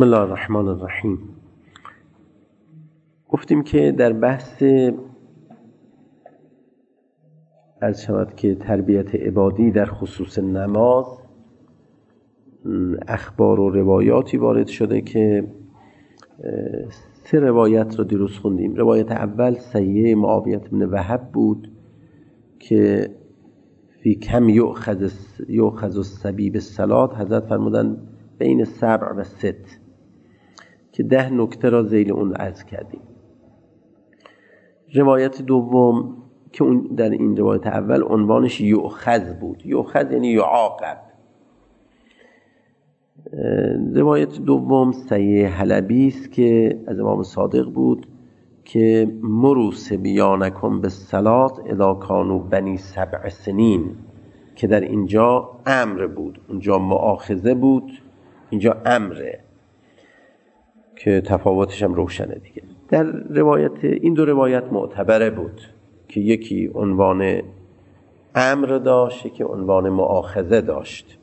بسم الله الرحمن الرحیم. گفتیم که در بحث عرض شود که تربیت عبادی در خصوص نماز اخبار و روایاتی وارد شده که 3 روایت رو دیروز خوندیم. روایت اول صحیح معاویه بن وهب بود که فی کم یؤخذ الصبی بالصلاة، حضرت فرمودن بین 7 و 6 که 10 نکته را ذیل اون عرض کردیم. روایت دوم که اون در این روایت اول عنوانش یؤخذ بود، یؤخذ یعنی یعاقب. روایت دوم صحیح حلبی است که از امام صادق بود که مروا صبیانکم بالصلاة اذا کانوا بنی 7 سنین، که در اینجا امر بود، اونجا مؤاخذه بود، اینجا امره که تفاوتش هم روشنه دیگه. در روایت این 2 روایت معتبره بود که یکی عنوان امر داشت، یکی عنوان مؤاخذه داشت.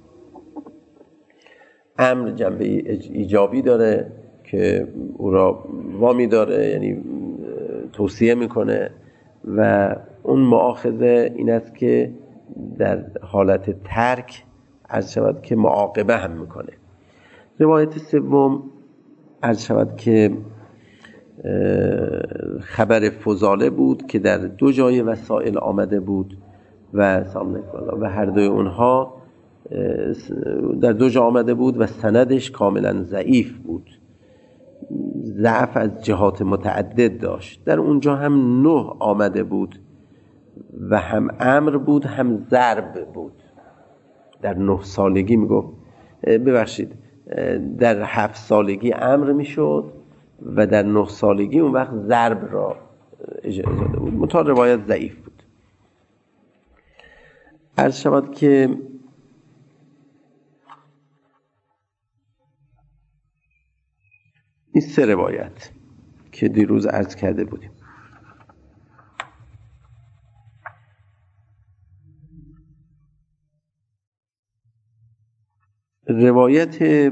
امر جنبه ایجابی داره که او را وامی داره، یعنی توصیه میکنه، و اون مؤاخذه این است که در حالت ترک عرض شود که معاقبه هم میکنه. روایت سوم عرض شود که خبر فضاله بود که در 2 جای وسائل آمده بود و هر دوی اونها در 2 جا آمده بود و سندش کاملا ضعیف بود، ضعف از جهات متعدد داشت. در اونجا هم 9 آمده بود و هم امر بود هم ضرب بود. در 9 سالگی میگفت در 7 سالگی امر میشد و در 9 سالگی اون وقت ضرب را اجازه بود. متأ روایت ضعیف بود. عرض شود که این 3 روایت که دیروز عرض کرده بودیم. روایت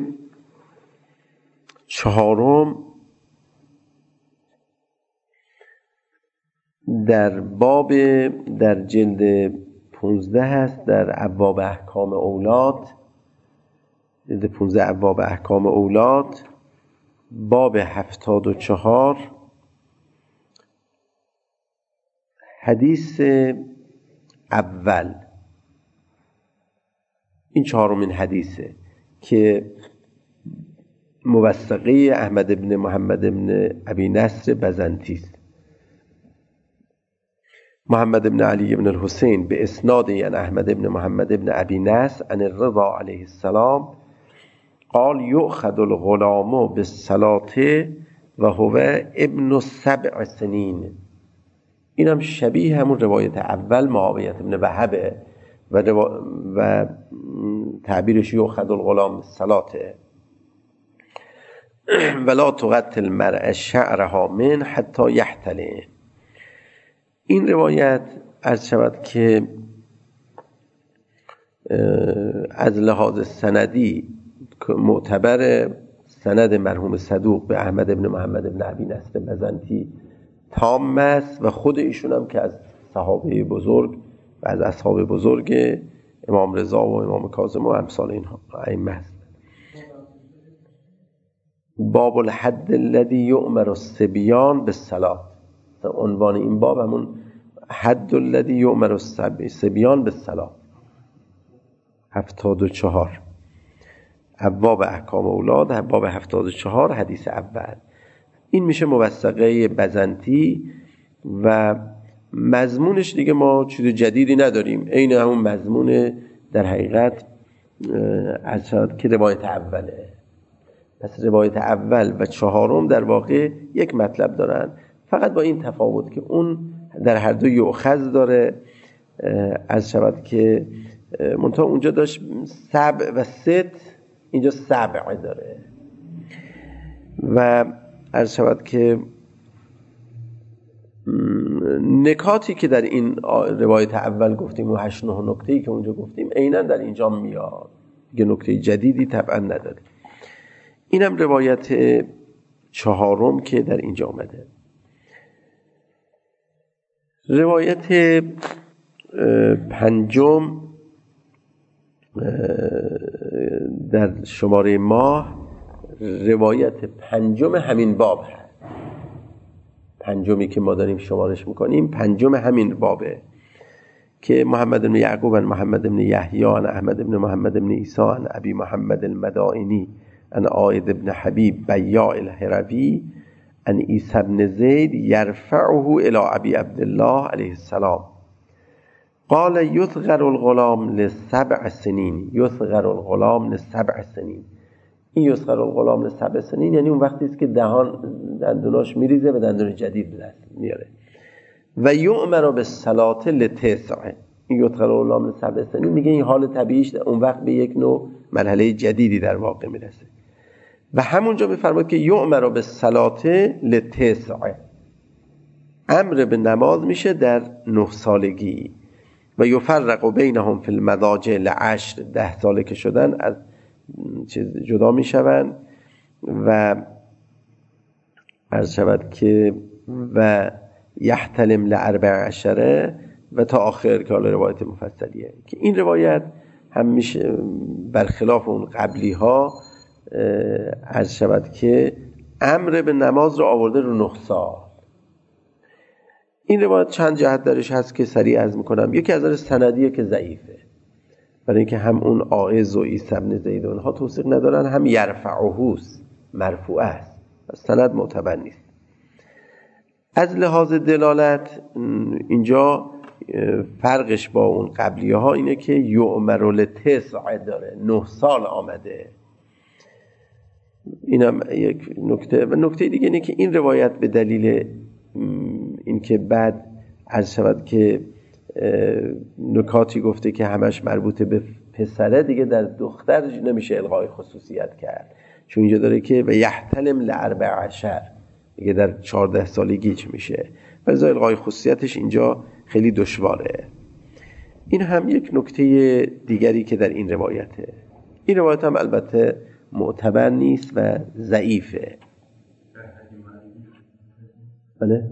4 در جلد 15 هست، در ابواب احکام اولاد، جلد 15 ابواب احکام اولاد، باب 74، حدیث اول. این 4مین حدیثه که موثقه احمد بن محمد بن ابی نصر بزنتی است. محمد بن علی بن الحسین به اسناد یعنی احمد بن محمد بن ابی نصر عن الرضا علیه السلام قال یؤخذ الغلام بالصلاة و هو ابن 7 سنین. اینم شبیه همون روایت اول معاویه بن وهب و تعبیرش یؤخذ الغلام بالصلاة ولا تقتل المرأة شعرها من حتی یحتلم. این روایت عرض شود که از لحاظ سندی معتبر، سند مرحوم صدوق به احمد بن محمد بن ابی نصر بزنتی تام است و خود ایشون هم که از صحابه بزرگ و از اصحاب بزرگ امام رضا و امام کاظم و امثال اینها ائمه است. باب الحد الذی یؤمر الصبیان بالصلاة، عنوان این باب همون حد الذی یؤمر الصبیان بالصلاة. 74 ابواب احکام اولاد، باب 74 حدیث اول. این میشه موثقه بزنتی و مضمونش دیگه ما چیز جدیدی نداریم، عین همون مضمون در حقیقت از که روایت اوله. پس روایت اول و 4 در واقع یک مطلب دارن، فقط با این تفاوت که اون در هر 2 یؤخذ داره، از شود که منتها اونجا داشت 7 و 6، اینجا 7 داره. و از شود که نکاتی که در این روایت اول گفتیم و 8-9 نکته‌ای که اونجا گفتیم عیناً در اینجا میاد، یه نکته جدیدی طبعا نداره. اینم روایت چهارم که در اینجا آمده. روایت پنجم در شماره ماه روایت پنجم همین باب هست. پنجمی که ما داریم شمارش میکنیم پنجم همین بابه که محمد بن یعقوب عن محمد بن یحیی عن احمد بن محمد بن عیسی عن ابی محمد المدائنی عن عائد بن حبیب بیاع الحروی عن عیسی بن زید یرفعه الی ابی عبدالله علیه السلام قال یصغر الغلام لسبع سنین. یصغر الغلام لسبع سنین، این یصغر الغلام لسبع سنین یعنی اون وقتی است که دندوناش میریزه و دندون جدید به دست میاره. و یؤمر بالصلاة لتسع، این یصغر الغلام لسبع سنین میگه این حال طبیعیش اون وقت به یک نوع مرحله جدیدی در واقع میرسه. و همونجا میفرماید که یؤمر بالصلاة لتسع، امر به نماز میشه در 9 سالگی. و یفرق بینهم فی المضاجع لعشر، 10 ساله که شدن از چیز جدا میشوند. و عرض شود که و یحتلم ل14 و تا آخر که حالا روایت مفصلیه که این روایت هم میشه برخلاف اون قبلی ها عرض شود که امر به نماز رو آورده رو 9 سال. این روایت چند جهت درش هست که سریع عرض میکنم. یکی از نظر سندیه که ضعیفه، برای اینکه هم اون عائض و عیسی بن زید اونها توثیق ندارن، هم یرفعه مرفوعه است، سند معتبر نیست. از لحاظ دلالت اینجا فرقش با اون قبلیه ها اینه که یؤمر لتسع داره، 9 سال آمده. اینم یک نکته. و نکته دیگه اینه که این روایت به دلیل اینکه بعد عرض شود که نکاتی گفته که همش مربوط به پسره، دیگه در دختر نمیشه الغای خصوصیت کرد، چون اینجا داره که و یحتلم ل14 دیگه در 14 سالگی چه میشه، ولی الغای خصوصیتش اینجا خیلی دشواره. این هم یک نکته دیگری که در این روایته. این روایت هم البته معتبر نیست و ضعیفه. بله،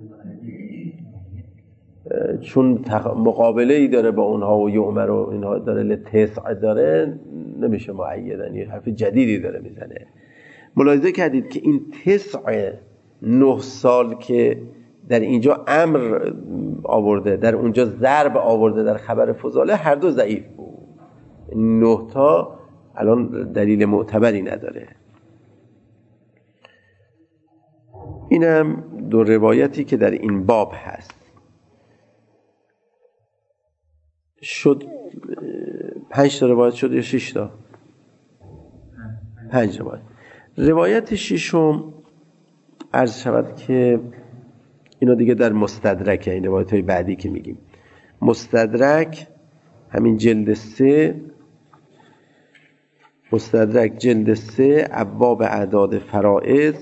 چون مقابله ای داره با اونها و یؤمر و اینها داره لتسع داره، نمیشه معیدن، یه حرف جدیدی داره میزنه. ملاحظه کردید که این تسع 9 سال که در اینجا امر آورده، در اونجا ضرب آورده در خبر فضاله، هر دو ضعیف بود. 9 تا الان دلیل معتبری نداره. اینم 2 روایتی که در این باب هست. شد 5 تا روایت شد یا 6 تا؟ 5 روایت. روایت ششم عرض شود که اینا دیگه در مستدرکه، این روایت های بعدی که میگیم مستدرک، همین جلد 3 مستدرک جلد 3 ابواب اعداد فرائض،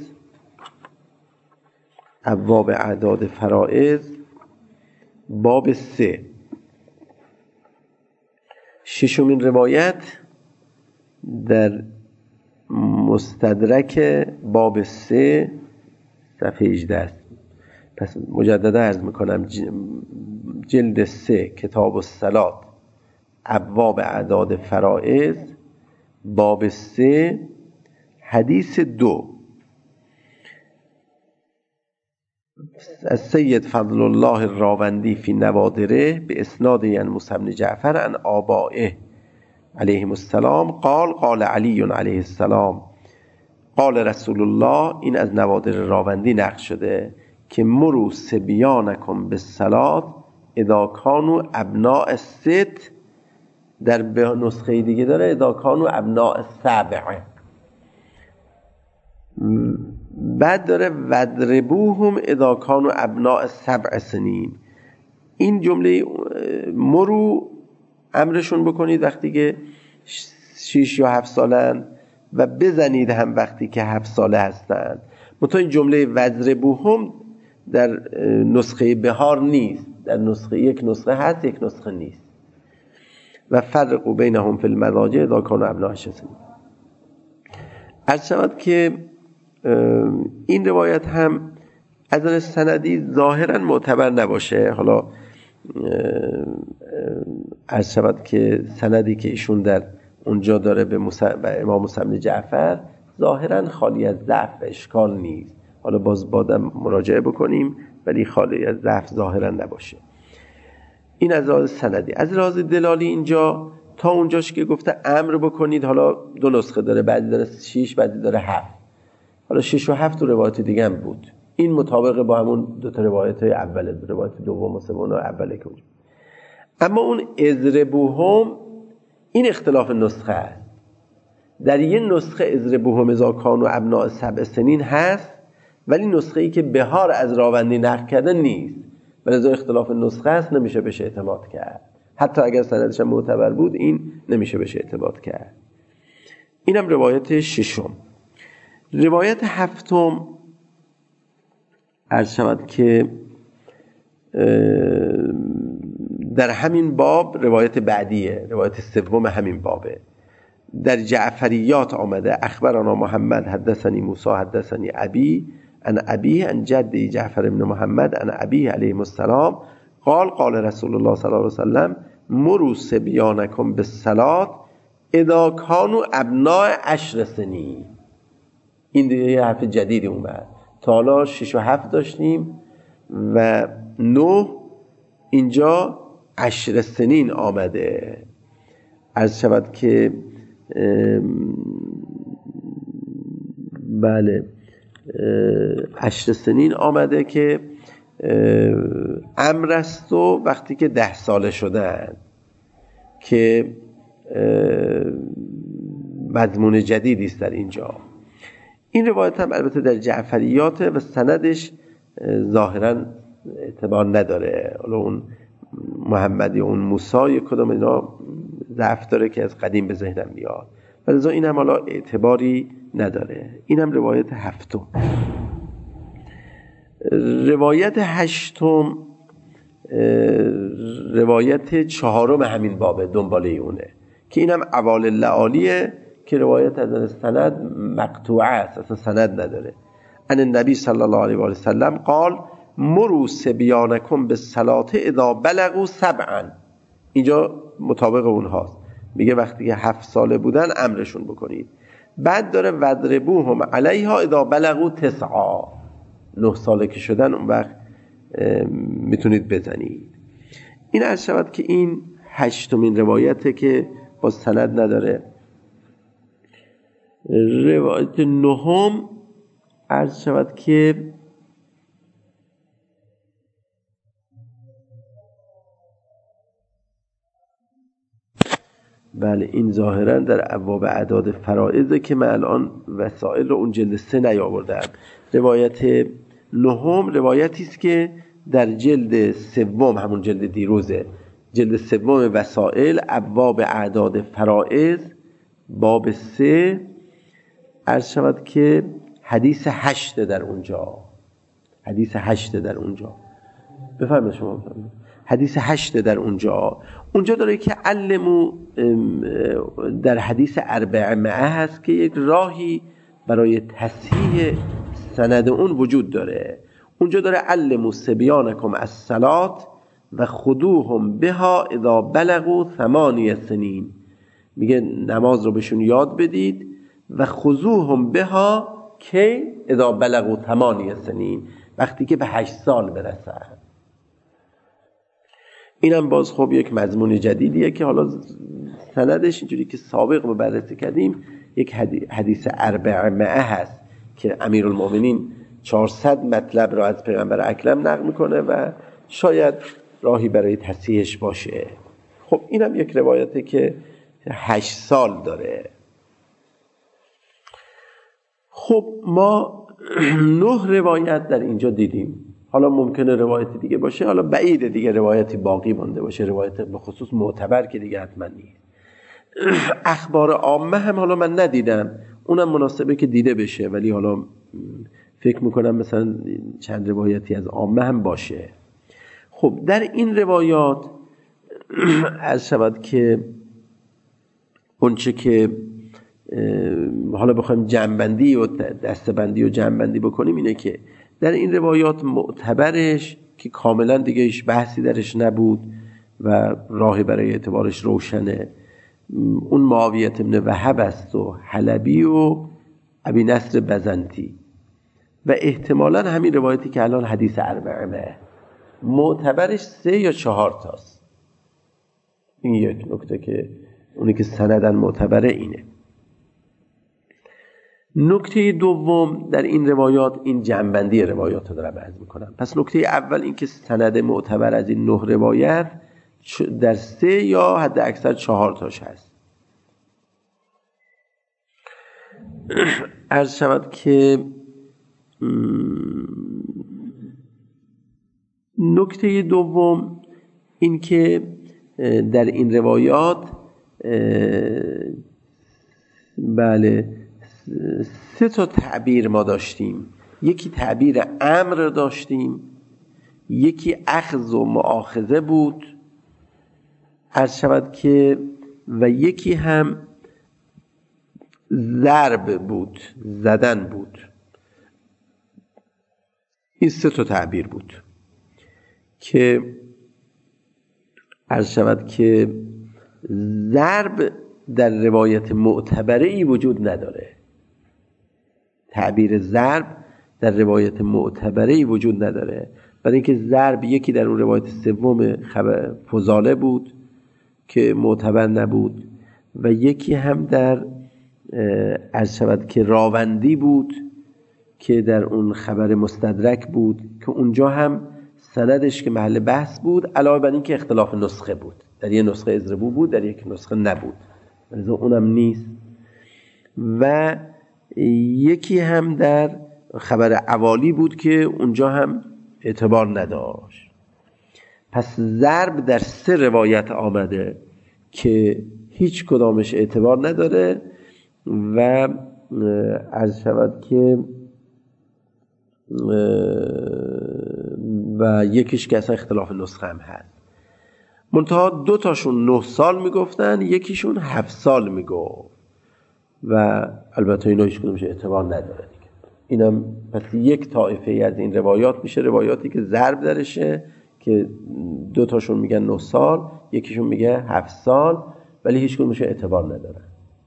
ابواب اعداد فرائض باب 3. ششمین روایت در مستدرک باب 3 صفحه 18 است. پس مجددا عرض میکنم جلد 3 کتاب الصلاة ابواب اعداد فرائض باب 3 حدیث 2 از سید فضل الله الراوندی فی نوادره به اسناد یعنی موسی بن جعفر عن آبائه علیهم السلام قال قال علی علیه السلام قال رسول الله. این از نوادر راوندی نقل شده که مرو صبیانکم بالصلاة اذا کانوا ابناء 6، در نسخه دیگه داره اذا کانوا ابناء 7، بعد داره وضربوهم اذا کانوا ابناء 7 سنین. این جمله مرو امرشون بکنید وقتی که 6 یا 7 سالن و بزنید هم وقتی که 7 ساله هستند. منتها این جمله وضربوهم در نسخه بهار نیست، در نسخه یک نسخه هست یک نسخه نیست. و فرقوا بینهم فی المضاجع اذا کانوا ابناء 6 سنین. عرض شود که این روایت هم از نظر سندی ظاهرا معتبر نباشه. حالا عرض شود که سندی که ایشون در اونجا داره به امام موسی بن جعفر ظاهرا خالی از ضعف و اشکال نیست. حالا باز بعدم مراجعه بکنیم، ولی خالی از ضعف ظاهرا نباشه. این از لحاظ سندی. از لحاظ دلالی اینجا تا اونجاش که گفته امر بکنید، حالا دو نسخه داره، بعضی داره 6 بعضی داره 7. حالا 6 و 7 تو روایت دیگه هم بود. این مطابق با همون دو تا روایت اول، روایت دوم و سوم و اوله که اونجا. اما اون اضربوهم این اختلاف نسخه است. در یه نسخه اضربوهم اذا کانوا ابناء 7 سنین هست، ولی نسخه ای که بهار از راوندی نقل کرده نیست. ولذا اختلاف نسخه است، نمیشه بهش اعتماد کرد. حتی اگر سندش معتبر بود، این نمیشه بهش اعتماد کرد. اینم روایت ششم. روایت هفتم عرض شود که در همین باب روایت بعدیه، روایت سوم همین بابه. در جعفریات آمده اخبرنا محمد حدثنی موسی حدثنی ابی عن ابیه عن جدی جعفر بن محمد عن ابیه علیه السلام قال قال رسول الله صلی الله علیه وسلم مروا صبیانکم بالصلاة اذا كانوا ابناء 10 سنین. این دیگه یه حرف جدیدی اومد. تا حالا 6 و 7 داشتیم و 9 اینجا 10 سنین آمده. عرض شود که بله 10 سنین آمده که امر است و وقتی که 10 ساله شدن، که مضمون جدیدی است در اینجا. این روایت هم البته در جعفریات و سندش ظاهرا اعتبار نداره. حالا اون محمدی اون موسی کدام اینا ضعف داره که از قدیم به ذهنم میاد، ولی این هم حالا اعتباری نداره. این هم روایت هفتم. روایت هشتم روایت چهارم همین بابه، دنباله اونه، که اینم اوال اللعالیه که روایت از سند مقطوعه است، اصلا سند نداره. ان النبی صلی الله علیه و آله وسلم قال مروا صبیانکم بالصلاة اذا بلغوا 7. اینجا مطابق اونهاست، میگه وقتی که 7 ساله بودن امرشون بکنید. بعد داره وضربوهم علیها اذا بلغوا 9. 9 ساله که شدن اون وقت میتونید بزنید. این عرض شود که این هشتمین روایته که با سند نداره. روایت نهم عرض شود که بله این ظاهرا در ابواب اعداد فرائضه که من الان وسائل رو اون جلد 3 نیاوردم. روایت نهم روایتی است که در جلد سوم، همون جلد دیروزه، جلد سوم وسائل ابواب اعداد فرائض باب 3 عرض شود که حدیث 8 در اونجا. حدیث 8 در اونجا بفرمایید شما بفرمایید. حدیث 8 در اونجا داره که علمو در حدیث 400 هست که یک راهی برای تصحیح سند اون وجود داره. اونجا داره علمو صبیانکم الصلاة و خذوهم بها اذا بلغوا 8 سنین. میگه نماز رو بهشون یاد بدید و خذوهم بها که اذا بلغوا 8 سنین، وقتی که به 8 سال برسن. اینم باز خب یک مضمون جدیدیه که حالا سندش اینجوری که سابق رو بررسی کردیم یک حدیث 400 هست که امیرالمومنین 400 مطلب رو از پیغمبر اکرم نقل میکنه و شاید راهی برای تصحیحش باشه. خب اینم یک روایته که 8 سال داره. خب ما 9 روایت در اینجا دیدیم. حالا ممکنه روایتی دیگه باشه، حالا بعیده دیگه روایتی باقی مونده باشه، روایت به خصوص معتبر که دیگه حتما نیست. اخبار عامه هم حالا من ندیدم، اونم مناسبه که دیده بشه، ولی حالا فکر میکنم مثلا چند روایتی از عامه هم باشه. خب در این روایات عرض شود که اونچه که حالا بخوایم جمع‌بندی و دسته‌بندی و جمع‌بندی بکنیم اینه که در این روایات معتبرش که کاملا دیگه هیچ بحثی درش نبود و راهی برای اعتبارش روشنه، اون معاویه بن وهب است و حلبی و ابی نصر بزنتی و احتمالاً همین روایتی که الان حدیث اربعه معتبرش 3 یا 4 تاست. این یک نکته که اونی که سندن معتبره اینه. نکته دوم در این روایات، این جنبندی روایات رو دارم عرض میکنم. پس نکته اول این که سند معتبر از این 9 روایت در 3 یا حد اکثر 4 تاش هست. عرض شود که نکته دوم این که در این روایات بله 3 تا تعبیر ما داشتیم. یکی تعبیر امر داشتیم، یکی اخذ و مؤاخذه بود، عرض شود که و یکی هم ضرب بود، زدن بود. این 3 تا تعبیر بود که عرض شود که ضرب در روایت معتبری وجود نداره. تعبیر ضرب در روایت معتبری وجود نداره، برای اینکه ضرب یکی در اون روایت سوم فضاله بود که معتبر نبود و یکی هم در عرض شود که راوندی بود که در اون خبر مستدرک بود که اونجا هم سندش که محل بحث بود، علاوه بر این که اختلاف نسخه بود، در یه نسخه اضربو بود، در یک نسخه نبود، لذا اونم نیست. و یکی هم در خبر اوالی بود که اونجا هم اعتبار نداشت. پس ضرب در 3 روایت آمده که هیچ کدامش اعتبار نداره و عرض شود که و یکیش که اصلا اختلاف نسخه هم هست. منتها 2 تاشون 9 سال میگفتن، یکیشون 7 سال میگفت و البته اینا هیچ کدومش اعتبار نداره دیگه. اینم پس یک طایفه از این روایات میشه روایاتی که ضرب درشه که 2 تاشون میگن 9 سال، یکیشون میگه 7 سال، ولی هیچ کدومش اعتبار نداره.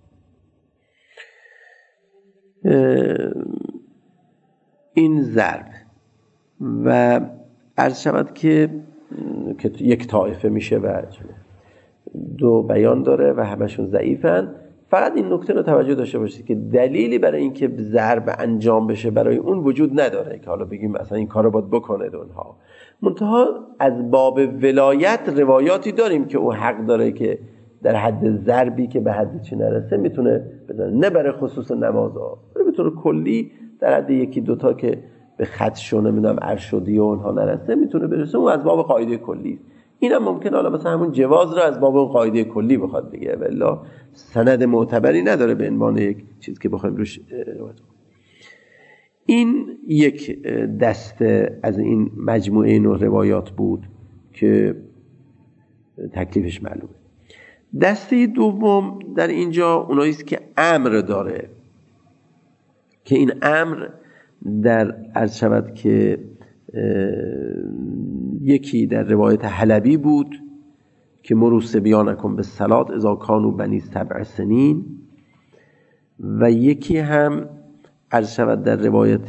این ضرب و عرض شود که یک طایفه میشه و 2 بیان داره و همشون ضعیفن. فقط این نکته رو توجه داشته باشید که دلیلی برای اینکه ضرب انجام بشه برای اون وجود نداره که حالا بگیم مثلا این کارو باید بکنه اونها. منتها از باب ولایت روایاتی داریم که او حق داره که در حد ضربی که به حد چی نرسه میتونه بزنه، نه برای خصوص نمازها، به طور کلی در حد 1-2 تا که به خدش و نمیدونم ارشدی و اونها نرسه میتونه برسه، اون از باب قاعده کلی. اینم ممکن حالا مثلا همون جواز رو از باب اون قاعده کلی بخواد بگه، ولی سند معتبری نداره به عنوان یک چیز که بخوایم روش روایت کنیم. این یک دسته از این مجموعه 9 روایات بود که تکلیفش معلومه. دسته دوم در اینجا اونایی است که امر داره، که این امر در عرض شود که یکی در روایت حلبی بود که مروا صبیانکم بالصلاة اذا کانوا بنی 7 سنین، و یکی هم عرض شود در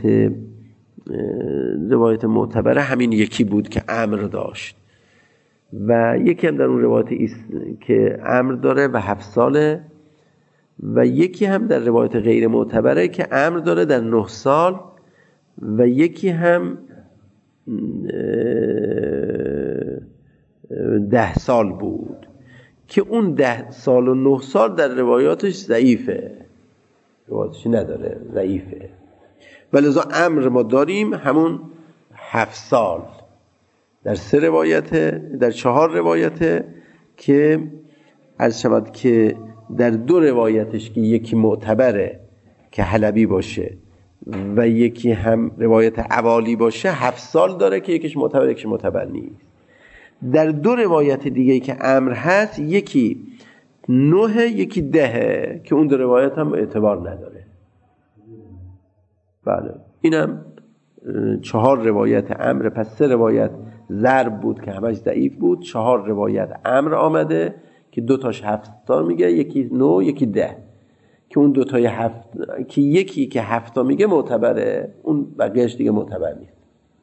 روایت معتبره همین یکی بود که امر داشت، و یکی هم در اون روایت که امر داره و 7 ساله، و یکی هم در روایت غیر معتبره که امر داره در 9 سال، و یکی هم 10 سال بود که اون 10 سال و 9 سال در روایاتش ضعیفه، روایاتش نداره، ضعیفه. ولذا امر ما داریم همون 7 سال در 3 روایته، در 4 روایته که عرض شود که در 2 روایتش که یکی معتبره که حلبی باشه و یکی هم روایت اوالی باشه 7 سال داره که یکیش معتبر یکیش معتبر نیست. در 2 روایت دیگه که امر هست، یکی 9 یکی 10 که اون 2 روایت هم اعتبار نداره. بله اینم 4 روایت عمرو، پس 3 روایت ضرب بود که همش ضعیف بود، 4 روایت عمرو آمده که 2 تاش 7 تا میگه، یکی 9 یکی 10 که اون 2 تای 7 که یکی که 7 تا میگه معتبره، اون بقیه‌اش دیگه معتبر نیست.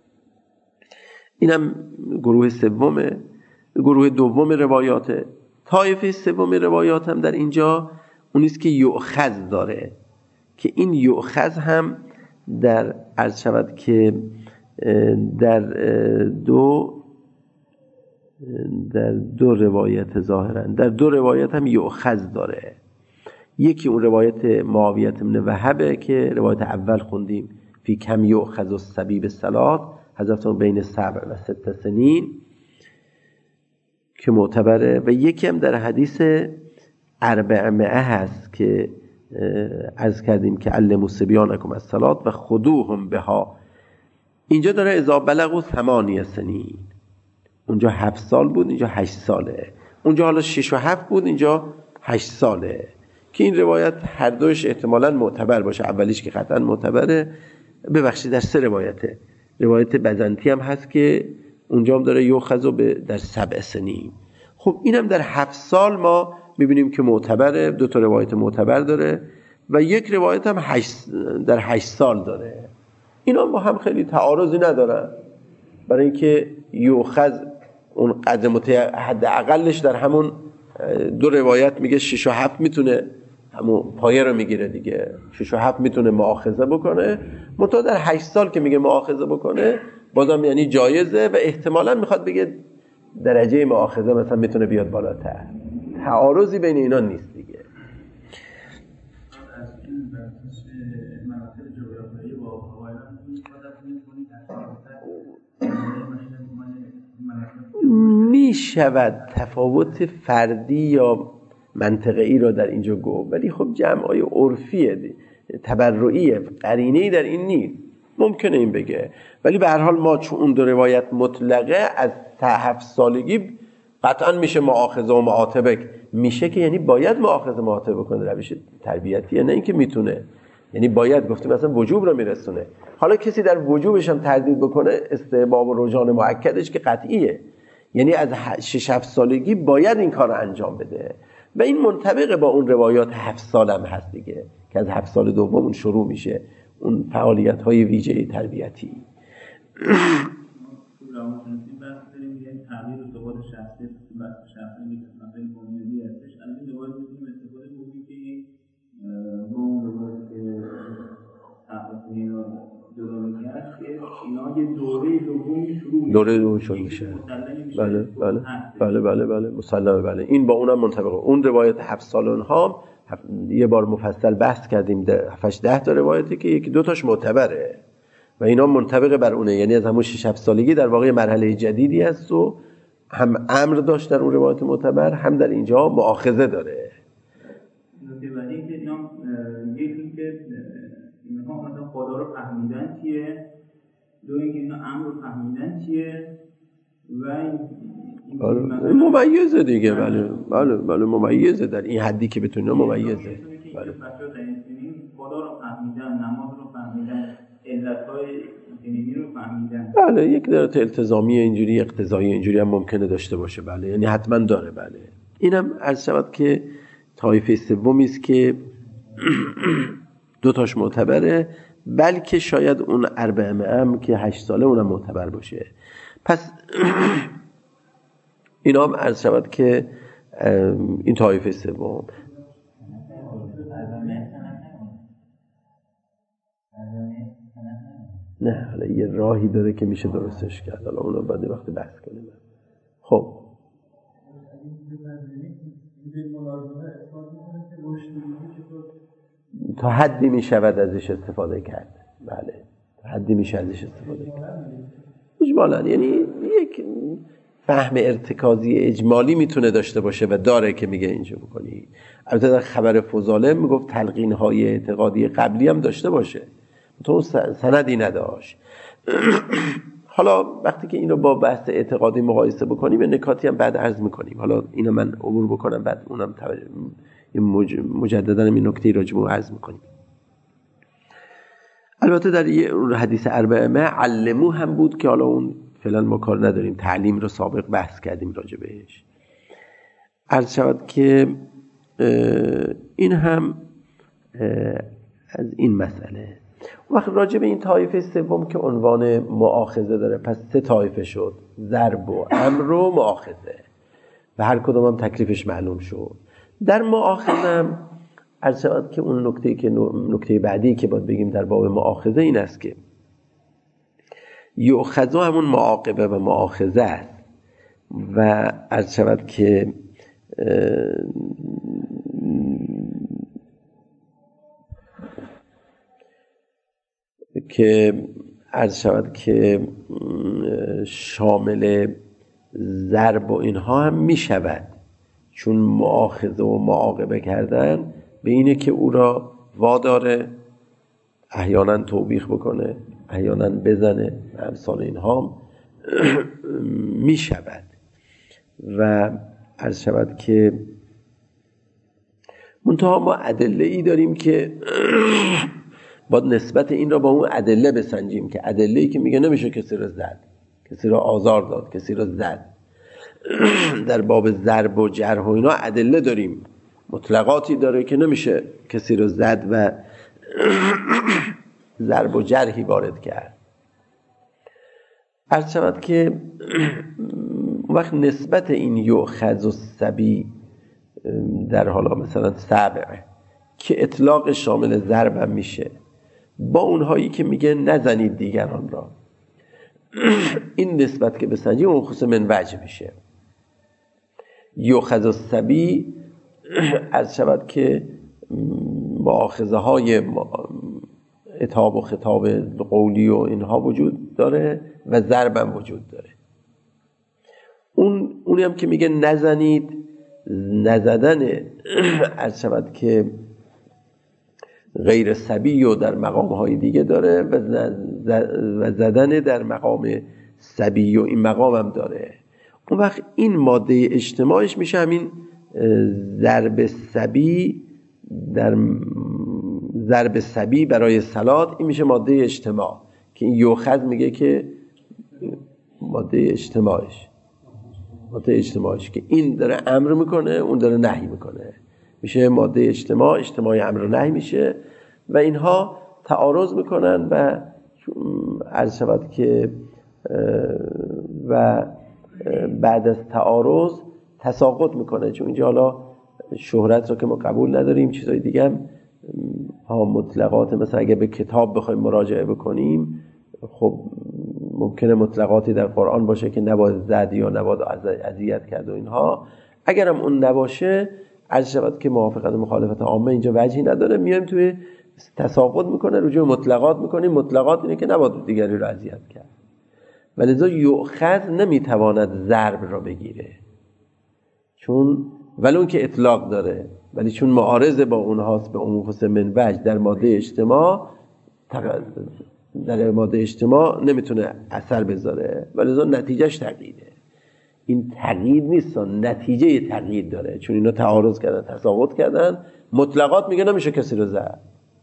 اینم گروه سومه. گروه دوم روایات، طایفه سوم روایات هم در اینجا اونیست که یؤخذ داره، که این یؤخذ هم در عرض شود که در دو روایت ظاهرا در 2 روایت هم یؤخذ داره. یکی اون روایت معاویه بن وهبه که روایت اول خوندیم، فی کم یؤخذ الصبی بالصلاه، حضرت بین 7 و 6 سنین که معتبره، و یکی هم در حدیث 400 هست که عرض کردیم که علموا صبیانکم الصلاة و خذوهم بها. اینجا داره اذا بلغوا 8 سنین، اونجا 7 سال بود، اینجا 8 ساله، اونجا حالا 6 و 7 بود، اینجا 8 ساله، که این روایت هر دوش احتمالاً معتبر باشه. اولیش که قطعا معتبره، ببخشید در 3 روایته. روایت بزنتی هم هست که اونجا هم داره یؤخذ در 7 سنین. خب اینم در 7 سال ما میبینیم که معتبره، 2 تا روایت معتبر داره و یک روایت هم در 8 سال داره. اینا با هم خیلی تعارضی ندارن، برای اینکه یؤخذ اون قدر حد اقلش در همون 2 روایت میگه 6 و 7 میتونه همون پایه رو میگیره دیگه، 6 و 7 میتونه مؤاخذه بکنه، منتها در 8 سال که میگه مؤاخذه بکنه بازم یعنی جایزه و احتمالاً میخواد بگه درجه مؤاخذه مثلا میتونه بیاد بالاتر. تعارضی بین اینا نیست دیگه. میشود تفاوت فردی یا منطقه‌ای را در اینجا گفت، ولی خب جمع‌های عرفیه، تبرعیه، قرینه‌ای در این نیست. ممکنه این بگه، ولی به هر حال ما چون اون 2 روایت مطلقه از 7 سالگی قطعا میشه مؤاخذه و معاتبه، میشه که یعنی باید مؤاخذه معاتبه کنه، روش تربیتیه، نه اینکه میتونه، یعنی باید. گفتیم مثلا وجوب رو میرسونه. حالا کسی در وجوبش هم تردید بکنه، استحباب و رجحان مؤکدش که قطعیه، یعنی از 6-7 سالگی باید این کار رو انجام بده و این منطبق با اون روایات 7 سال هم هست دیگه، که از 7 سال دوم اون شروع میشه اون فعالیت های ویژه تربیتی. دوره دوم شروع میشه. بله بله بله بله بله مسلمه. بله این با اونم منطبقه. اون روایت 7 سال اونها یه بار مفصل بحث کردیم، 7-10 تا روایتی که یکی 2 تاش معتبره و اینا منطبق بر اونه، یعنی از همون 6-7 سالگی در واقع مرحله جدیدی هست و هم امر داشت در اون روایت معتبر، هم در اینجا مؤاخذه داره. نکته بعدی که اینا یکی که اینها مثلا خدا رو فهمیدن چیه، دو اینکه اینا امر رو فهمیدن چیه و این ممیزه دیگه. بله بله بله ممیزه، در این حدی که بتونه ممیزه. بله خدا رو فهمیدن، نماز رو فهمیدن، علتهای دینی رو فهمیدن. بله یک درجه التزامی اینجوری، اقتضایی اینجوری هم ممکنه داشته باشه. بله یعنی حتما داره. بله اینم عرض شود که طایفه سومی است که 2 تاش معتبره، بلکه شاید اون 400 هم که 8 ساله اونم معتبر باشه. پس اینا هم عرض شود که این طایفه سوم. نه حالا یه راهی داره که میشه درستش کرد، حالا اونو بعد وقت بحث کنیم. خب تا حدی میشود ازش استفاده کرد. بله تا حدی میشه ازش استفاده کرد اجمالاً، یعنی یک فهم ارتکازی اجمالی میتونه داشته باشه و داره که میگه اینجا بکنی. البته در خبر فضاله میگفت تلقین های اعتقادی قبلی هم داشته باشه، تو سندی نداشت. حالا وقتی که اینو با بحث اعتقادی مقایسه بکنیم نکاتی هم بعد عرض میکنیم. حالا اینو من عبور بکنم بعد اونم مجددا این نکته راجع به عرض میکنیم. البته در حدیث اربعه علمو هم بود که حالا اون فعلا ما کار نداریم، تعلیم رو سابق بحث کردیم راجع بهش. عرض شود که این هم از این مسئله. وقت راجع به این طایفه سوم که عنوان مؤاخذه داره، پس 3 طایفه شد: ضرب و امر و مؤاخذه، و هر کدوم هم تکلیفش معلوم شد. در مؤاخذه هم عرض شود که اون نکته بعدی که باید بگیم در باب مؤاخذه این است که یؤخذ همون معاقبه و مؤاخذه است و عرض شود که عرض شود که شامل ضرب و اینها هم می شود، چون مؤاخذه و معاقبه کردن به اینه که او را واداره احیانا توبیخ بکنه، احیانا بزنه، امثال اینها می شود. و عرض شود که منتها ما ادله ای داریم که باید نسبت این را با اون ادله بسنجیم، که ادله ای که میگه نمیشه کسی را زد، کسی را آزار داد، کسی را زد. در باب ضرب و جرح و اینا ادله داریم، مطلقاتی داره که نمیشه کسی را زد و ضرب و جرحی وارد کرد. عرض شود که وقت نسبت این یؤخذ الصبی در حالا مثلا سبع که اطلاق شامل ضرب هم میشه با اونهایی که میگه نزنید دیگران را، این نسبت که بسنجیم اون خصوص من وجه میشه. یؤخذ الصبی عرض شود که مؤاخذه های عتاب و خطاب قولی و اینها وجود داره و ضرب هم وجود داره. اونی هم که میگه نزنید، نزدن عرض شود که غیر صبی و در مقام های دیگه داره و زدن در مقام صبی و این مقام هم داره. اون وقت این ماده اجتماعش میشه همین ضرب صبی، در ضرب صبی برای صلات، این میشه ماده اجتماع که این یؤخذ میگه که ماده اجتماعش که این داره امر میکنه اون داره نهی میکنه، میشه ماده اجتماع امر و نهی میشه و اینها تعارض میکنن و عرض شود که و بعد از تعارض تساقط میکنه. چون اینجا حالا شهرت رو که ما قبول نداریم، چیزای دیگه هم مطلقات، مثلا اگه به کتاب بخوایم مراجعه بکنیم خب ممکنه مطلقاتی در قرآن باشه که نباید زد یا نباید اذیت کرد و اینها، اگرم اون نباشه عرض شود که موافقت مخالفت عامه اینجا وجهی نداره، میایم توی تساقط میکنه، رجوع مطلقات میکنیم. مطلقات اینه که نباید دیگری رو اذیت کرد، ولذا یؤخذ نمیتواند ضرب را بگیره، چون ولون که اطلاق داره ولی چون معارض با اونهاست به عموم خصوص من وجه در ماده اجتماع نمیتونه اثر بذاره، ولذا نتیجهش تقییده. این تقیید نیست، نتیجه تقیید داره، چون اینا تعارض کردن، تساقط کردن. مطلقات میگه نمیشه کسی رو زد.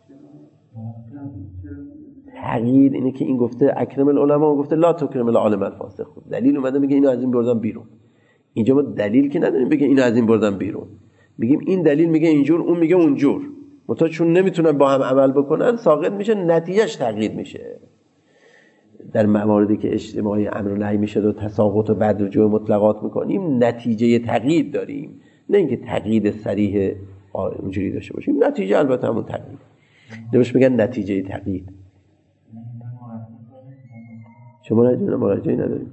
تقیید اینه که این گفته اکرم العلماء و گفته لا تکرم العالم الفاسق، دلیل اومده میگه اینو از این بردن بیرون. اینجا ما دلیل که نداریم بگه اینو از این بردن بیرون، میگیم این دلیل میگه اینجور، اون میگه اونجور، متا چون نمیتونن با هم عمل بکنن ساقط میشه، نتیجهش تقیید میشه. در مواردی که اجتماعی امر و نهی میشه و تساقط و بعد رجوع مطلقات میکنیم نتیجه تقیید داریم، نه اینکه تقیید صریح اونجوری داشته باشیم. نتیجه البته همون تقیید، نمیشه میگن نتیجه تقیید. شما مرجعی نداریم.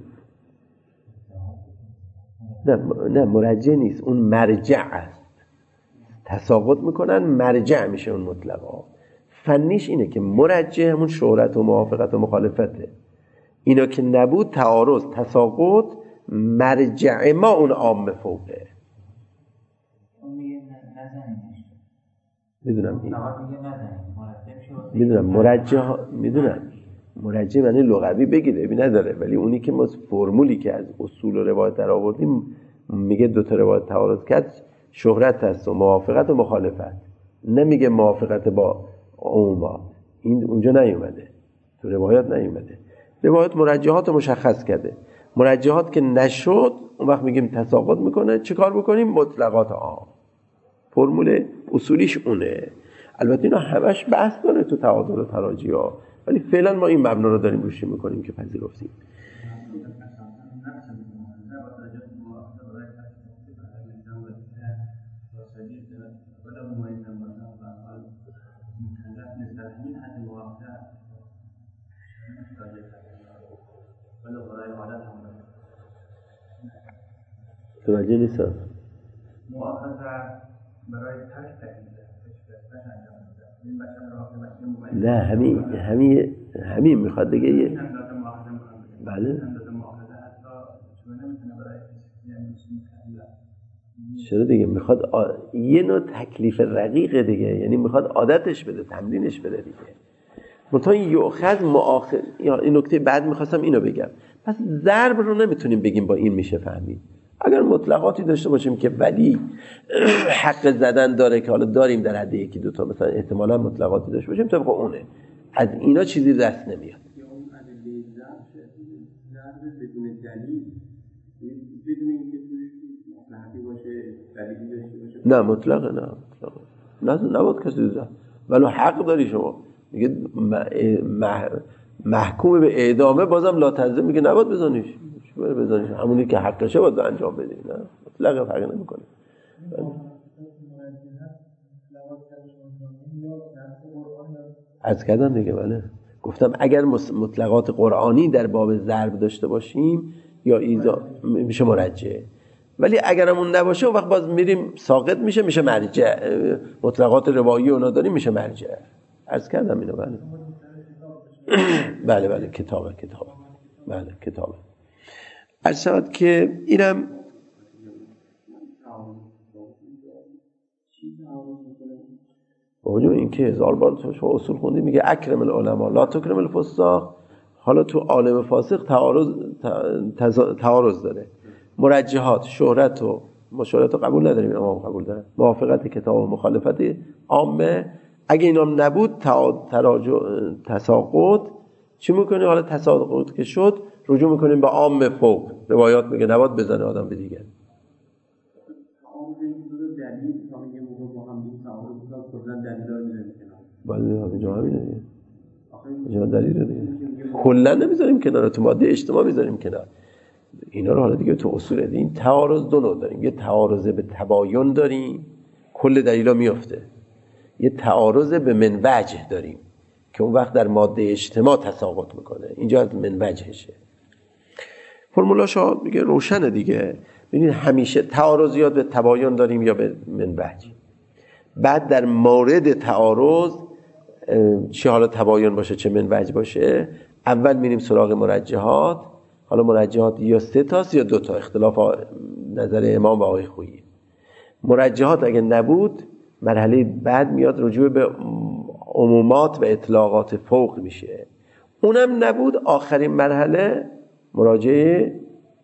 نه مرجع نیست، اون مرجع است. تساقط میکنن مرجع میشه اون مطلقات. فنیش اینه که مرجع همون شهرت و موافقت و مخالفته، اینا که نبود تعارض تساقط، مرجع ما اون عام فوقه. میدونم مرجع میدونم مرجع معنی لغوی بگیره نداره، ولی اونی که ما فرمولی که از اصول و روایت در آوردیم میگه دو تا روایت تعارض کرد شهرت هست و موافقت و مخالفت، نمیگه موافقت با عموما. این اونجا نیومده، تو روایت نیومده. روایت مرجحات مشخص کرده، مرجحات که نشد اون وقت میگیم تساقط میکنه. چه کار بکنیم؟ مطلقات عام. فرمول اصولیش اونه. البته اینا همش بحث داره تو تعادل و تراجی ها، ولی فعلا ما این مبنا رو داریم روش میکنیم که پذیرفتیم. توجه نیستم. نه همین میخواد بگه. بله چرا دیگه میخواد یه نوع تکلیف رقیقه دیگه، یعنی میخواد عادتش بده، تمرینش بده دیگه. منتها یؤخذ مؤاخذ، یا این نکته بعد میخواستم اینو بگم. پس ضرب رو نمیتونیم بگیم با این میشه فهمید. اگر مطلقاتی داشته باشیم که ولی حق زدن داره که حالا داریم در حد یکی دو تا، مثلا احتمالا مطلقاتی داشته باشیم طبق اونه، از اینا چیزی دست نمیاد. بدون دلیل، بدون اینکه توش مصلحتی باشه، دلیلی داشته باشه. نه مطلقه، نه نباید کسی زد، ولی حق داری شما. میگه محکوم به اعدامه بازم لا تنزه، میگه نباید بزنیش، بزنیش همونی که حقشه باید انجام بدی. نه مطلقه فرق نمیکنه. از کردم دیگه. بله گفتم اگر مطلقات قرآنی در باب ضرب داشته باشیم یا ایذا میشه مرجع، ولی اگرمون نباشه اون وقت باز میریم ساقط میشه مرجع. مطلقات روایی اونا داریم میشه مرجع. از کردم اینو. بله کتابه. بله کتابه. از شد که اینم این که هزار بار تو شما اصول خوندی، میگه اکرم العلماء لا تکرم الفساق. حالا تو عالم فاسق تعارض داره. مرجحات شهرت و مشورت رو قبول نداریم، امام قبول داره. موافقت کتاب و مخالفت عامه. اگه اینام نبود تساقط چی میکنه؟ حالا تساقط که شد رجوع میکنیم به عام فوق. روایات میگه نباید بزنه آدم به دیگر. بله همینجا همینه دیگه. اینجا دلیل دیگه. کلا نمیذاریم کنار، تو ماده اجتماع میذاریم کنار. اینا رو حالا دیگه تو اصول دیگه. این تعارض دو نوع داریم. یه تعارض به تباین داریم، کل دلیلا میافته. یه تعارض به من وجه داریم که اون وقت در ماده اجتماع تساقط میکنه. اینجا از من وجهشه. فرمولاشو میگه روشنه دیگه. ببینید همیشه تعارضیات به تباین داریم یا به من وجه. بعد در مورد تعارض چه حالا تباین باشه چه من وجه باشه، اول میریم سراغ مرجحات. حالا مرجحات یا 3 تاست یا 2 تا، اختلاف نظر امام و آقای خویی. مرجحات اگه نبود مرحله بعد میاد رجوع به عمومات و اطلاقات فوق میشه. اونم نبود آخرین مرحله مراجعه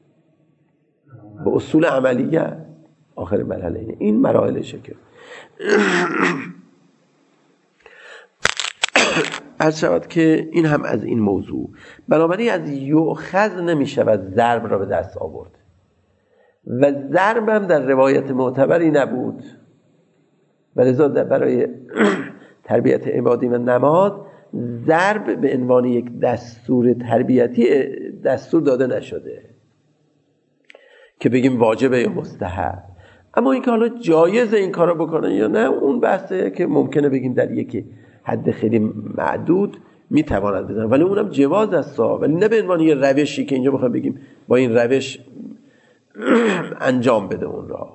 به اصول عملیه. آخرین مرحله اینه. این مراحلشه که عرض شود که این هم از این موضوع. بنابراین از یؤخذ نمیشود ضرب را به دست آورد و ضرب هم در روایت معتبری نبود و لذا برای تربیت عبادی و نماز ضرب به عنوان یک دستور تربیتی دستور داده نشده که بگیم واجبه یا مستحب. اما این که حالا جایز این کارو بکنن یا نه، اون بحثه که ممکنه بگیم در یک حد خیلی معدود میتواند بزنن، ولی اونم جواز است، ولی نه به عنوان یه روشی که اینجا بخوایم بگیم با این روش انجام بده. اون را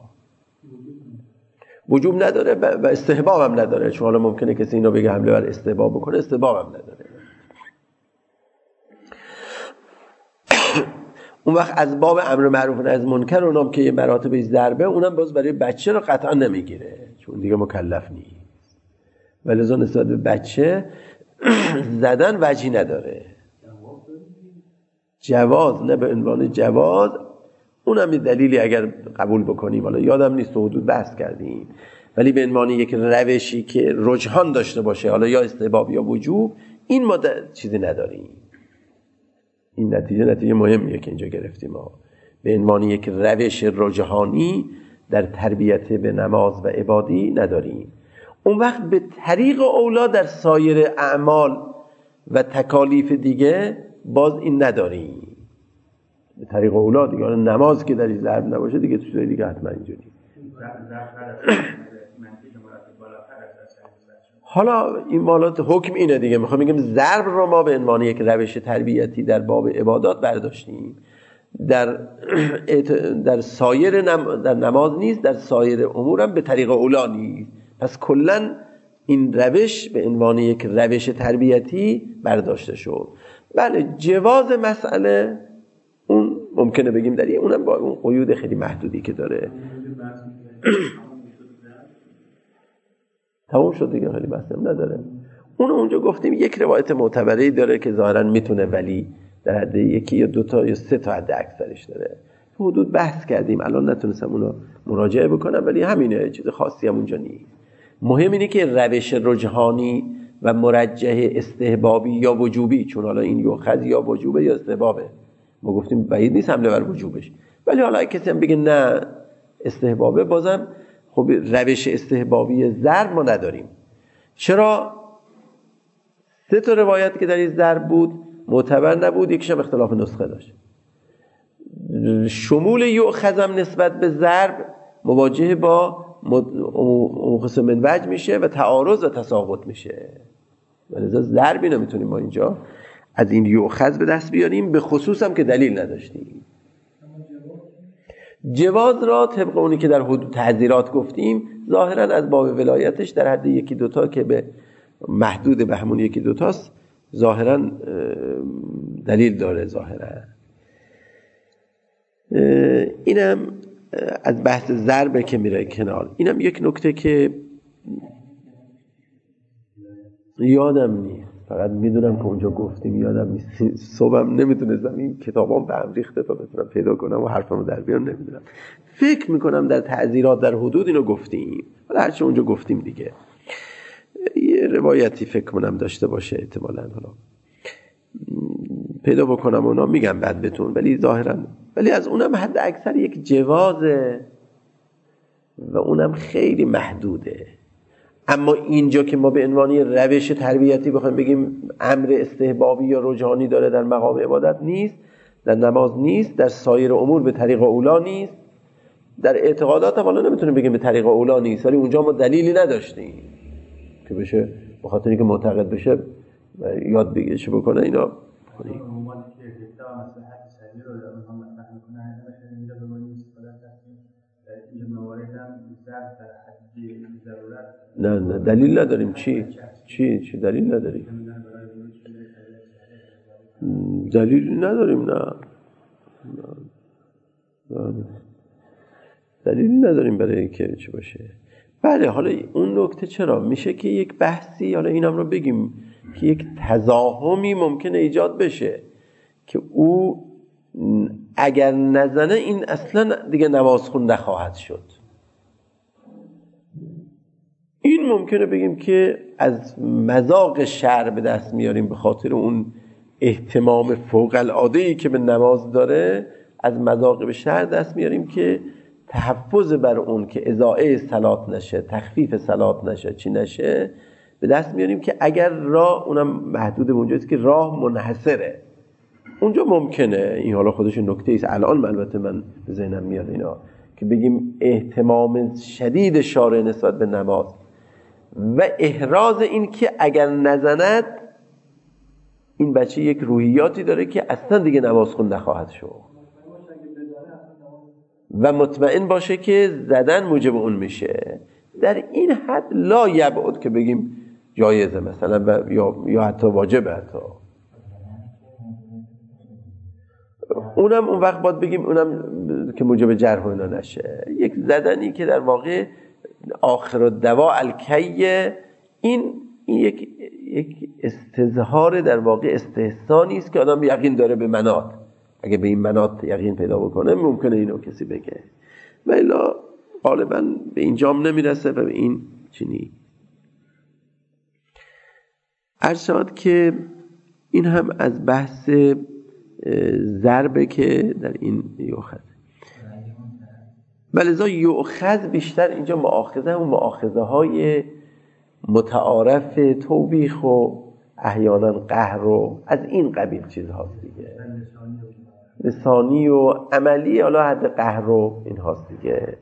وجوب نداره و استحباب هم نداره، چون حالا ممکنه کسی اینو بگه حمله بر استحباب بکنه، استحباب هم نداره. اون وقت از باب امر معروف و نهی از منکر اونام که یه مراتب ضربه، اونم باز برای بچه رو قطعا نمیگیره چون دیگه مکلف نیست، ولذا نسبت به بچه زدن وجهی نداره. جواز، نه به عنوان جواز. اونم یه دلیلی اگر قبول بکنیم، حالا یادم نیست تو حدود بحث کردیم، ولی به عنوان یک روشی که رجحان داشته باشه، حالا یا استحباب یا وجوب، این ما چیزی نداریم. این نتیجه مهمیه که اینجا گرفتیم ما. به عنوان یک روش رجحانی در تربیت به نماز و عبادی نداریم. اون وقت به طریق اولا در سایر اعمال و تکالیف دیگه باز این نداریم. به طریق اولا دیگه، نماز که در ضرب نباشه دیگه، تو چیزای دیگه حتما اینجوری. حالا این مالات حکم اینه دیگه، میخوام بگم ضرب رو ما به عنوان یک روش تربیتی در باب عبادات برداشتیم، در سایر در نماز نیست، در سایر امور هم به طریق اولا نیست. پس کلن این روش به عنوان یک روش تربیتی برداشته شد. بله جواز مسئله اون ممکنه بگیم داری، اونم با اون قیود خیلی محدودی که داره. تموم شد دیگه، خیلی بحثم نداره. اونجا گفتیم یک روایت معتبری داره که ظاهرا میتونه ولی در حد یکی یا 2 تا یا 3 تا حد اکثرش داره. حدود بحث کردیم، الان نتونستم اونو مراجعه بکنم، ولی همینه، چیز خاصی هم اونجا نیست. مهم اینه که روش رجحانی و مرجح استحبابی یا وجوبی، چون حالا این یوخذ یا وجوبه یا استحبابه، ما گفتیم بعید نیست حمله بر وجوبش، ولی حالا کسی هم بگه نه استحبابه، بازم خب روش استحبابی ضرب ما نداریم. چرا؟ 3 تا روایت که در این ضرب بود معتبر نبود، یکیش هم اختلاف نسخه داشت. شمول یؤخذم نسبت به ضرب مواجه با منقسم من وجه میشه و تعارض و تساقط میشه. ولذا ضربی نمیتونیم ما اینجا از این یؤخذ به دست بیاریم، به خصوص هم که دلیل نداشتیم. جواز را طبق اونی که در حدود تحذیرات گفتیم ظاهرا از باب ولایتش در حد 1-2 تا که به محدود به همون 1-2 تاست، ظاهرا دلیل داره. ظاهرا اینم از بحث ضربه که میره کنار. اینم یک نکته که یادم نیست، فقط میدونم که اونجا گفتیم، یادم نیست. صبحم نمیدونستم این کتابام به هم ریخته تا بتونم پیدا کنم و حرفمو در بیارم، نمیدونم. فکر میکنم در تعزیرات در حدود اینو گفتیم، ولی هرچی اونجا گفتیم دیگه. یه روایتی فکر کنم داشته باشه احتمالاً، حالا پیدا بکنم اونا میگم بعد بهتون، ولی ظاهرا ولی از اونم حد اکثر یک جوازه و اونم خیلی محدوده. اما اینجا که ما به عنوان روش تربیتی بخوایم بگیم امر استحبابی یا رجحانی داره در مقام عبادت نیست، در نماز نیست، در سایر امور به طریق اولا نیست، در اعتقادات هم حالا نمیتونیم بگیم به طریق اولا نیست، ولی اونجا ما دلیلی نداشتیم که بشه به خاطر اینکه معتقد بشه یاد بگیرش بکنه اینا کنیم. نه دلیل نداریم. چی دلیل نداریم؟ دلیل نداریم. نه دلیل نداریم برای اینکه چی باشه. بله حالا اون نکته چرا میشه که یک بحثی، حالا اینم رو بگیم که یک تضاهمی ممکنه ایجاد بشه که او اگر نزنه این اصلا دیگه نماز خون نخواهد شد. این ممکنه بگیم که از مذاق شرع به دست میاریم به خاطر اون اهتمام فوق العاده‌ای که به نماز داره، از مذاق به شرع دست میاریم که تحفظ بر اون که اضاعه صلات نشه، تخفیف صلات نشه، چی نشه، به دست میاریم که اگر راه، اونم محدود اونجاست که راه منحصره، اونجا ممکنه این حالا خودش نکته ایست. الان البته من به ذهنم میاد اینا که بگیم اهتمام شدید شارع نسبت به نماز و احراز این که اگر نزند این بچه یک روحیاتی داره که اصلا دیگه نماز خون نخواهد شد و مطمئن باشه که زدن موجب اون میشه. در این حد لا یبعد که بگیم جایزه مثلا یا حتی واجبه، حتی اونم اون وقت باید بگیم اونم که موجب جرح و اینا نشه. یک زدنی که در واقع آخر الدوا الکیه، این یک استظهار در واقع استحسانی است که آدم یقین داره به منات اگه به این مناط یقین پیدا بکنه ممکنه اینو کسی بگه، و الا غالبا به اینجام نمیرسه و به این چنی. عرض شد که این هم از بحث ضربه که در این یؤخذ. ولذا یؤخذ بیشتر اینجا مؤاخذه و مؤاخذه های متعارف توبیخ و احیانا قهر و از این قبیل چیز هاست دیگه، لسانی و عملی، حالا حد قهر و این هاست دیگه.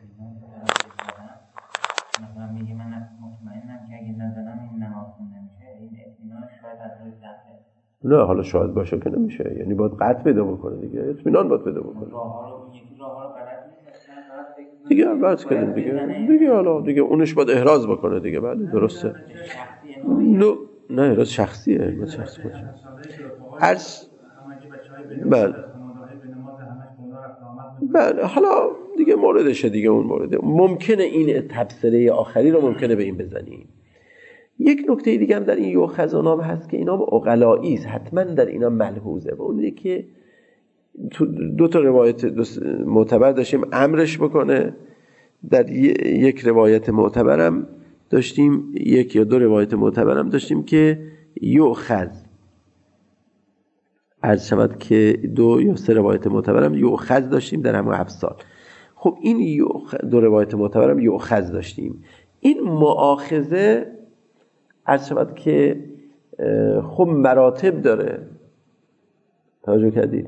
میگه من مطمئنم که اگه نزنم این نماز نمیشه، این اطمینان شاید از روی دفعه. نه حالا شاید باشه که نمیشه، یعنی باید قطع پیدا بکنه دیگه، اطمینان باید پیدا بکنه. راه رو بلد نیست دیگه عوض کنیم دیگه حالا دیگه اونش باید احراز بکنه دیگه. بله درسته. نه احراز شخصیه، نه شخصی باشه. بله حالا دیگه موردشه دیگه، اون مورده ممکنه این تبصره آخری رو ممکنه به این بزنیم. یک نکته دیگه هم در این یؤخذ نام هست که اینا عقلایی است، حتما در اینا ملحوظه، و اونه که دو تا روایت معتبر داشتیم امرش بکنه، در یک روایت معتبرم داشتیم، یک یا دو روایت معتبرم داشتیم که یؤخذ، عرض شود که دو یا سه روایت معتبرم یؤخذ داشتیم در همون 7 سال. خب این دو روایت معتبرم یؤخذ داشتیم. این مؤاخذه عرض شود که خب مراتب داره، توجه کردید؟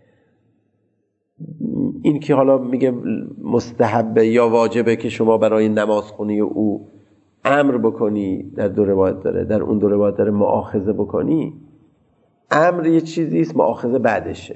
این که حالا میگه مستحبه یا واجبه که شما برای نماز خونی او امر بکنی، در دو روایت داره، در اون دو روایت داره مؤاخذه بکنی. امر یه چیزیست، مؤاخذه بعدشه،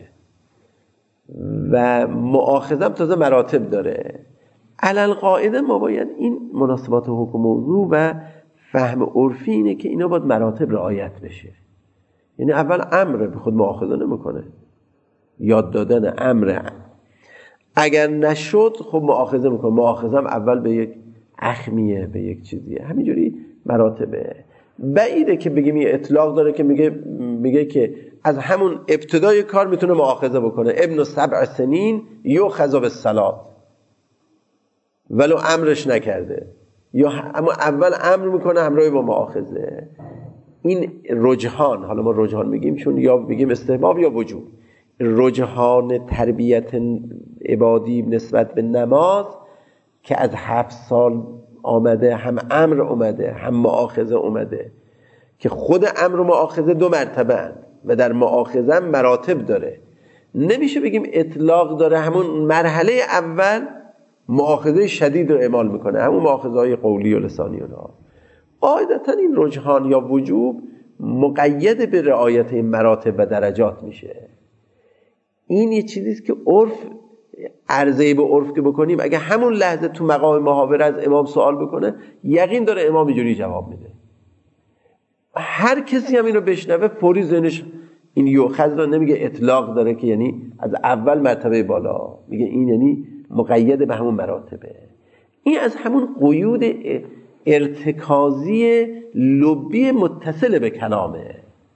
و مؤاخذه هم تازه مراتب داره. علل قاعده ما باید این مناسبات حکم موضوع و فهم عرفی اینه که اینا باید مراتب رعایت بشه. یعنی اول امر به خود مؤاخذه نمیکنه، یاد دادن امر، اگر نشد خب مؤاخذه میکنه، مؤاخذه هم اول به یک اخمیه، به یک چیزیه، همینجوری مراتبه. بعیده که بگیم یه اطلاق داره که میگه که از همون ابتدای کار میتونه مؤاخذه بکنه، ابن 7 سنین یؤخذ بالصلاة، ولو امرش نکرده، یا اما اول امر میکنه همراه با مؤاخذه. این رجحان، حالا ما رجحان میگیم چون یا بگیم استحباب یا وجوب، رجحان تربیت عبادی نسبت به نماز که از 7 سال آمده، هم امر اومده هم مؤاخذه اومده، که خود امر و مؤاخذه 2 مرتبه هست و در مؤاخذه مراتب داره. نمیشه بگیم اطلاق داره، همون مرحله اول مؤاخذه شدید رو اعمال میکنه، همون مؤاخذه های قولی و لسانی و نها. قاعدتا این رجحان یا وجوب مقید به رعایت این مراتب و درجات میشه. این یه چیزیست که عرف، عرضه به عرف که بکنیم، اگه همون لحظه تو مقام محاوره از امام سوال بکنه، یقین داره امام اینجوری جواب میده. هر کسی هم اینو بشنوه فوری ذهنش این یؤخذ رو نمیگه اطلاق داره که یعنی از اول مرتبه بالا، میگه این یعنی مقید به همون مراتبه. این از همون قیود ارتکازی لبی متصل به کلامه.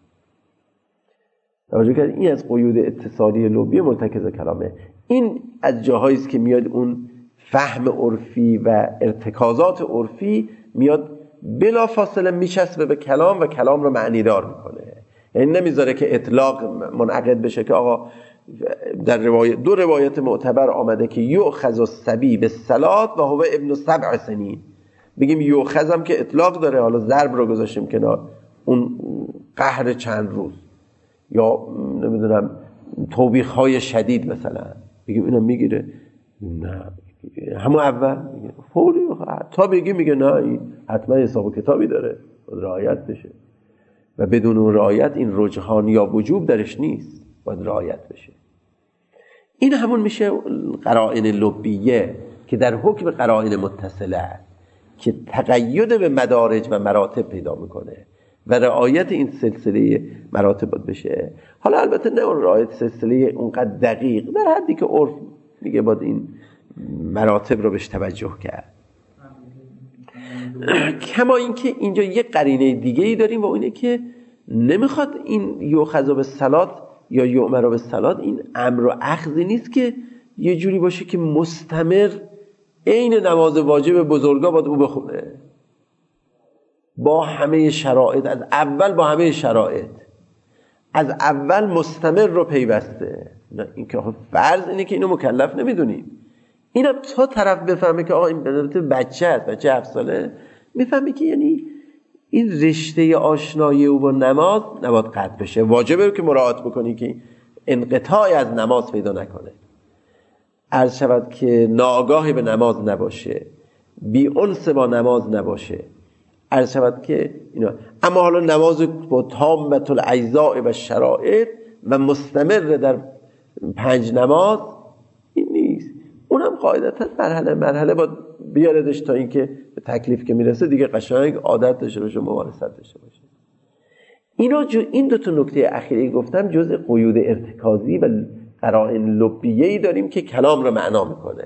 توجه کنید، این از قیود اتصالی لبی مرتکز کلامه. این از جاهایی است که میاد اون فهم عرفی و ارتکازات عرفی میاد بلا فاصله میچسبه به کلام و کلام رو معنی دار میکنه. یعنی نمیذاره که اطلاق منعقد بشه که آقا در دو روایت معتبر آمده که یؤخذ الصبی بالصلاة و هو ابن 7 سنین، بگیم یؤخذ هم که اطلاق داره، حالا ضرب رو گذاشتیم کنار، اون قهر چند روز یا نمیدونم توبیخ های شدید مثلا، بگیم اینو میگیره؟ نه، همون اول میگه فوری، تا بگیم میگه نه این حتما حساب و کتابی داره، رعایت بشه، و بدون اون رعایت این رجحان یا وجوب درش نیست، باید رعایت بشه. این همون میشه قرائن لبیه که در حکم قرائن متصله است که تقید به مدارج و مراتب پیدا میکنه و رعایت این سلسله مراتب باید بشه. حالا البته نه اون رعایت سلسله اونقدر دقیق، در حدی که عرف میگه باید این مراتب رو بهش توجه کرد. کما اینکه اینجا یک قرینه دیگه ای داریم و اینه که نمیخواد این یؤخذ بالصلاة یا یؤمر بالصلاة، این امر و اخذی نیست که یه جوری باشه که مستمر عین نماز واجب بزرگا باید او بخونه با همه شرایط، از اول با همه شرایط، از اول مستمر رو پیوسته. نه، این که فرض اینه که اینو مکلف نمیدونیم. اینم تا طرف بفهمه که آقا این بچه هست، بچه 7 ساله، میفهمه که یعنی این رشته آشنایی او با نماز نباید قطع بشه. واجبه که مراعات بکنی که انقطاعی از نماز پیدا نکنه. عرض شود که ناآگاهی به نماز نباشه، بی انس با نماز نباشه. عرض شود که اینا. اما حالا نماز با تامة الاجزاء و شرایط و مستمر در 5 نماز این نیست. اونم قاعدتا مرحله باید بیاردش تا اینکه به تکلیف که میرسه دیگه قشنگ عادت داشته باشه، ممارست داشته باشه. این 2 نکته اخیری گفتم جزء قیود ارتکازی و قرائن لبیه‌ای داریم که کلام رو معنا میکنه.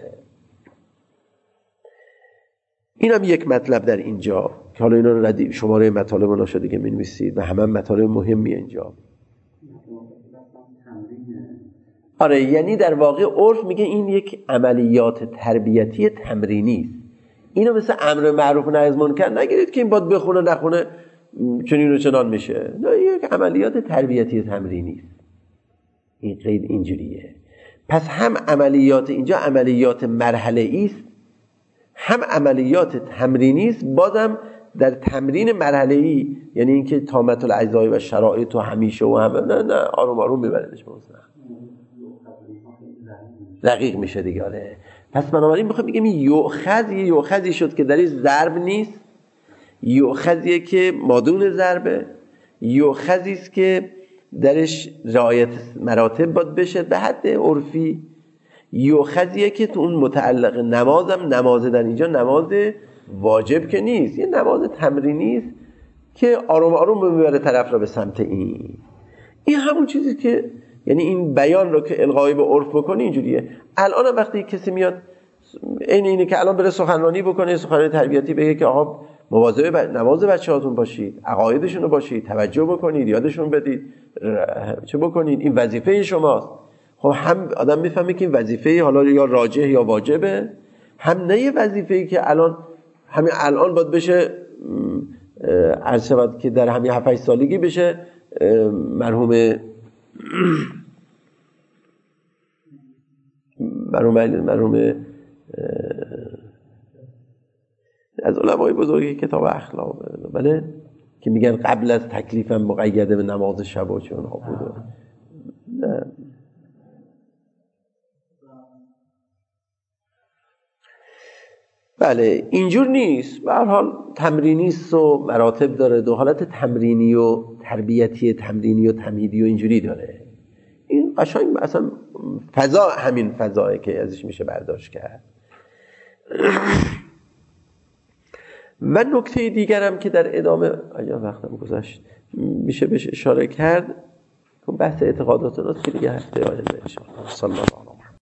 اینم یک مطلب در اینجا که حالا اینا رو شماره مطالب رو نشده که می‌نویسید و همه مطالب مهمی اینجا. آره، یعنی در واقع عرف میگه این یک عملیات تربیتی تمرینی است. اینو مثل امر معروف و نهی از منکر نگیرید که این باید بخونه نخونه چنین و چنان میشه. نه، یک عملیات تربیتی تمرینی است. این قید اینجوریه. پس هم عملیات اینجا عملیات مرحله‌ای است، هم عملیات تمرینی است. بازم در تمرین مرحله‌ای، یعنی اینکه تامة الاجزاء و شرایط و همیشه و همه، نه آروم آروم میبردش به مثلا دقیق میشه دیگه. آره، پس بنابراین میخوام بگم این یؤخذی شد که در این ضرب نیست، یؤخذیه که مادون ضربه، یؤخذی است که درش رعایت مراتب باید بشه به حد عرفی، یؤخذیه که تو اون متعلق نمازم، نماز در اینجا نماز واجب که نیست، یه نماز تمرینی است که آروم آروم میبره طرف را به سمت این همون چیزی که یعنی این بیان رو که القایی به عرف بکنی اینجوریه. الان وقتی کسی میاد اینه که الان بره سخنرانی بکنه، سخنرانی تربیتی، بگه که آقا مواظب نماز بچه‌هاتون باشید، عقایدشون رو باشید، توجه بکنید، یادشون بدید، چه بکنید، این وظیفه شماست. خب هم آدم میفهمه که این وظیفه حالا یا راجح یا واجبه، هم نه یه وظیفه‌ای که همین الان باید بشه عرض شود که در همین 7-8 سالگی بشه مرحوم از علمای بزرگی کتاب اخلاق، بله، که میگن قبل از تکلیفم مقیده به نماز شب و چون ها بود. نه، بله اینجور نیست. به هر حال تمرینی است و مراتب داره، 2 حالت تمرینی و تربیتی، تمرینی و تمهیدی و اینجوری داره. این قشنگ اصلا فضا همین فضایه که ازش میشه برداشت کرد. و نکته دیگرم که در ادامه وقتم گذشت میشه بهش اشاره کرد، بحث اعتقادات رو که دیگه هفته آینده ان شاء الله.